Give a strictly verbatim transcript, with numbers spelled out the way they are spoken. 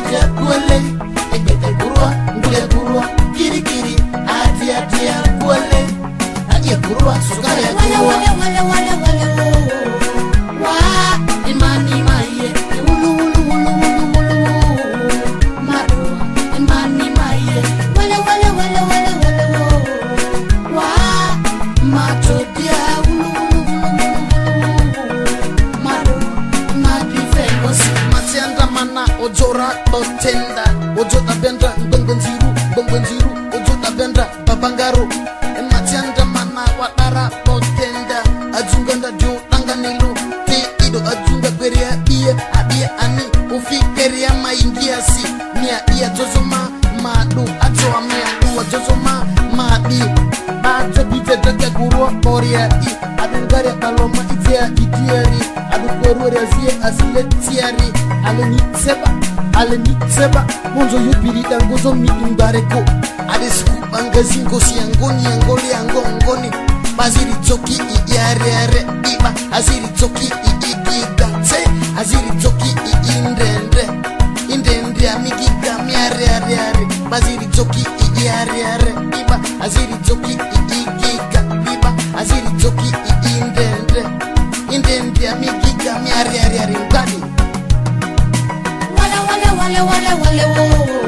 aja kuole ekete kurwa ngule kurwa kiri kiri ati ati ya kuole aje kurwa sukari ya kurwa wale wale wale wale wa imani maye ulu ulu ulu ulu ulu madu imani maye wale wale wale wale wale wa macho dia ulu ulu ulu madu madu fegos matianda mana ojora botenda ojota benda ngongonziru ngongonziru ojota benda babangaro matianda mana wadara botenda ajunganda jo tanganilu te ido ajunga kweria bia abia ani ufikeria maingia si mia ia jozoma madu acho amea duwa jozoma madi acho bite teke kurwa korea i adungare kaloma itia itiari adukweruere azie azile tiari ale nitseba ale nitseba monzo yupiri dangozo mi imbareko ade siku bangazi ngosi yangoni yangoli yangongoni baziri toki i yare yare iba aziri toki i igiga tse aziri toki i indende indende amigiga miare yare yare baziri toki i yare yare iba aziri toki i igiga iba aziri toki i indende indende amigiga miare yare yare ngani wale wale wale wale wale